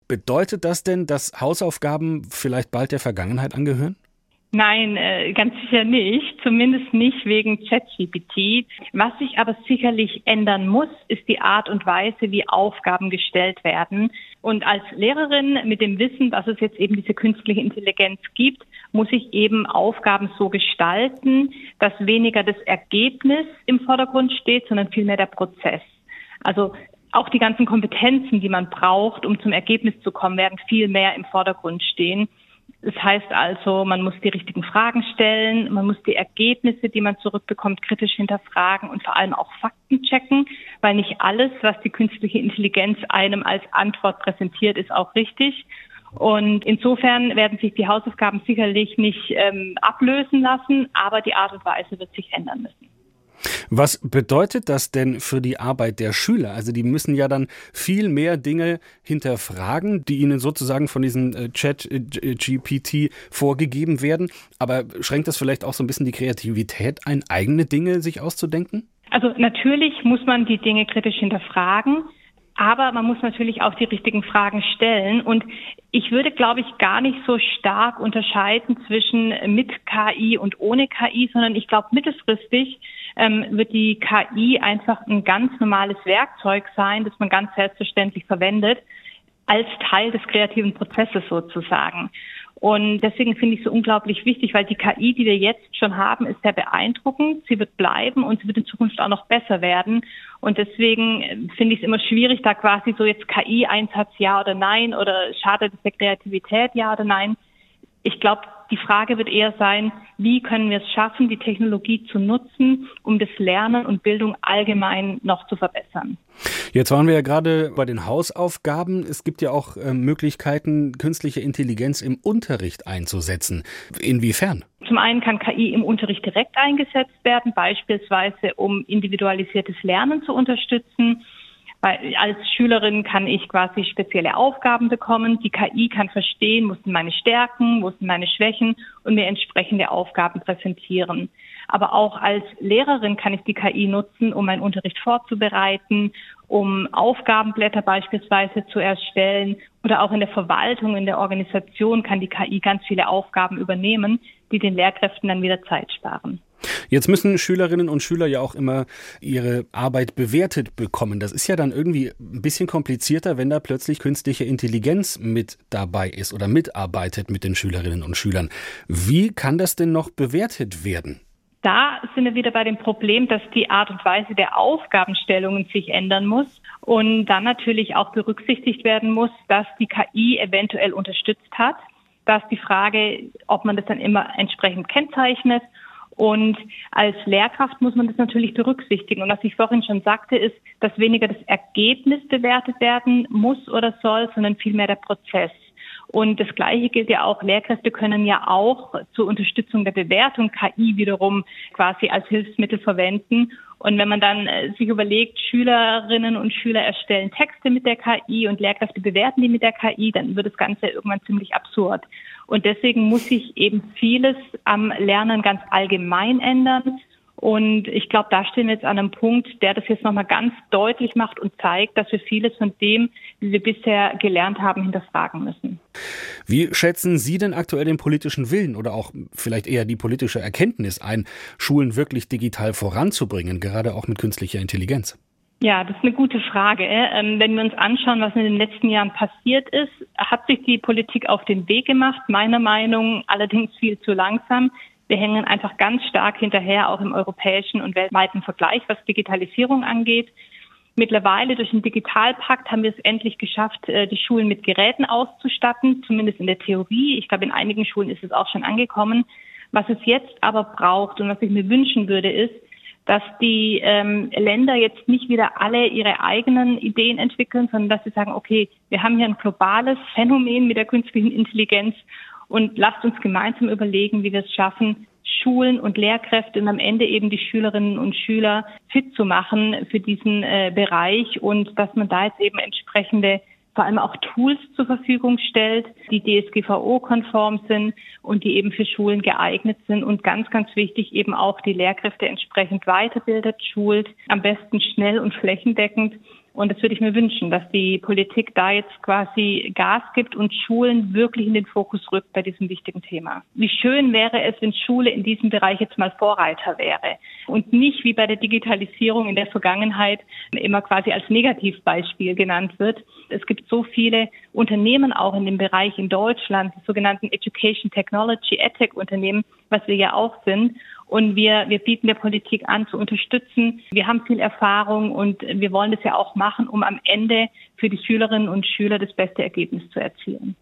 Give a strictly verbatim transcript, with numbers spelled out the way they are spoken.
Bedeutet das denn, dass Hausaufgaben vielleicht bald der Vergangenheit angehören? Nein, äh, ganz sicher nicht, zumindest nicht wegen ChatGPT. Was sich aber sicherlich ändern muss, ist die Art und Weise, wie Aufgaben gestellt werden. Und als Lehrerin mit dem Wissen, dass es jetzt eben diese künstliche Intelligenz gibt, muss ich eben Aufgaben so gestalten, dass weniger das Ergebnis im Vordergrund steht, sondern vielmehr der Prozess. Also auch die ganzen Kompetenzen, die man braucht, um zum Ergebnis zu kommen, werden viel mehr im Vordergrund stehen. Das heißt also, man muss die richtigen Fragen stellen, man muss die Ergebnisse, die man zurückbekommt, kritisch hinterfragen und vor allem auch Fakten checken, weil nicht alles, was die künstliche Intelligenz einem als Antwort präsentiert, ist auch richtig. Und insofern werden sich die Hausaufgaben sicherlich nicht ähm, ablösen lassen, aber die Art und Weise wird sich ändern müssen. Was bedeutet das denn für die Arbeit der Schüler? Also die müssen ja dann viel mehr Dinge hinterfragen, die ihnen sozusagen von diesem äh, Chat-G P T vorgegeben werden. Aber schränkt das vielleicht auch so ein bisschen die Kreativität ein, eigene Dinge sich auszudenken? Also natürlich muss man die Dinge kritisch hinterfragen. Aber man muss natürlich auch die richtigen Fragen stellen. Und ich würde, glaube ich, gar nicht so stark unterscheiden zwischen mit K I und ohne K I, sondern ich glaube, mittelfristig ähm, wird die K I einfach ein ganz normales Werkzeug sein, das man ganz selbstverständlich verwendet, als Teil des kreativen Prozesses sozusagen. Und deswegen finde ich es so unglaublich wichtig, weil die K I, die wir jetzt schon haben, ist sehr beeindruckend. Sie wird bleiben und sie wird in Zukunft auch noch besser werden. Und deswegen finde ich es immer schwierig, da quasi so jetzt K I-Einsatz ja oder nein oder schadet es der Kreativität ja oder nein. Ich glaube, die Frage wird eher sein, wie können wir es schaffen, die Technologie zu nutzen, um das Lernen und Bildung allgemein noch zu verbessern. Jetzt waren wir ja gerade bei den Hausaufgaben. Es gibt ja auch äh, Möglichkeiten, künstliche Intelligenz im Unterricht einzusetzen. Inwiefern? Zum einen kann K I im Unterricht direkt eingesetzt werden, beispielsweise um individualisiertes Lernen zu unterstützen. Weil als Schülerin kann ich quasi spezielle Aufgaben bekommen. Die K I kann verstehen, wo sind meine Stärken, wo sind meine Schwächen und mir entsprechende Aufgaben präsentieren. Aber auch als Lehrerin kann ich die K I nutzen, um meinen Unterricht vorzubereiten, um Aufgabenblätter beispielsweise zu erstellen. Oder auch in der Verwaltung, in der Organisation kann die K I ganz viele Aufgaben übernehmen, die den Lehrkräften dann wieder Zeit sparen. Jetzt müssen Schülerinnen und Schüler ja auch immer ihre Arbeit bewertet bekommen. Das ist ja dann irgendwie ein bisschen komplizierter, wenn da plötzlich künstliche Intelligenz mit dabei ist oder mitarbeitet mit den Schülerinnen und Schülern. Wie kann das denn noch bewertet werden? Da sind wir wieder bei dem Problem, dass die Art und Weise der Aufgabenstellungen sich ändern muss und dann natürlich auch berücksichtigt werden muss, dass die K I eventuell unterstützt hat. Da ist die Frage, ob man das dann immer entsprechend kennzeichnet. Und als Lehrkraft muss man das natürlich berücksichtigen. Und was ich vorhin schon sagte, ist, dass weniger das Ergebnis bewertet werden muss oder soll, sondern vielmehr der Prozess. Und das Gleiche gilt ja auch, Lehrkräfte können ja auch zur Unterstützung der Bewertung K I wiederum quasi als Hilfsmittel verwenden. Und wenn man dann sich überlegt, Schülerinnen und Schüler erstellen Texte mit der K I und Lehrkräfte bewerten die mit der K I, dann wird das Ganze irgendwann ziemlich absurd. Und deswegen muss sich eben vieles am Lernen ganz allgemein ändern. Und ich glaube, da stehen wir jetzt an einem Punkt, der das jetzt nochmal ganz deutlich macht und zeigt, dass wir vieles von dem, wie wir bisher gelernt haben, hinterfragen müssen. Wie schätzen Sie denn aktuell den politischen Willen oder auch vielleicht eher die politische Erkenntnis ein, Schulen wirklich digital voranzubringen, gerade auch mit künstlicher Intelligenz? Ja, das ist eine gute Frage. Ähm, wenn wir uns anschauen, was in den letzten Jahren passiert ist, hat sich die Politik auf den Weg gemacht, meiner Meinung nach allerdings viel zu langsam. Wir hängen einfach ganz stark hinterher, auch im europäischen und weltweiten Vergleich, was Digitalisierung angeht. Mittlerweile durch den Digitalpakt haben wir es endlich geschafft, die Schulen mit Geräten auszustatten, zumindest in der Theorie. Ich glaube, in einigen Schulen ist es auch schon angekommen. Was es jetzt aber braucht und was ich mir wünschen würde, ist, dass die ähm, Länder jetzt nicht wieder alle ihre eigenen Ideen entwickeln, sondern dass sie sagen, okay, wir haben hier ein globales Phänomen mit der künstlichen Intelligenz und lasst uns gemeinsam überlegen, wie wir es schaffen, Schulen und Lehrkräfte und am Ende eben die Schülerinnen und Schüler fit zu machen für diesen äh, Bereich und dass man da jetzt eben entsprechende vor allem auch Tools zur Verfügung stellt, die D S G V O-konform sind und die eben für Schulen geeignet sind und ganz, ganz wichtig eben auch die Lehrkräfte entsprechend weiterbildet, schult, am besten schnell und flächendeckend Und das würde ich mir wünschen, dass die Politik da jetzt quasi Gas gibt und Schulen wirklich in den Fokus rückt bei diesem wichtigen Thema. Wie schön wäre es, wenn Schule in diesem Bereich jetzt mal Vorreiter wäre und nicht wie bei der Digitalisierung in der Vergangenheit immer quasi als Negativbeispiel genannt wird. Es gibt so viele Unternehmen auch in dem Bereich in Deutschland, die sogenannten Education Technology, EdTech-Unternehmen, was wir ja auch sind. Und wir, wir bieten der Politik an, zu unterstützen. Wir haben viel Erfahrung und wir wollen das ja auch machen, um am Ende für die Schülerinnen und Schüler das beste Ergebnis zu erzielen.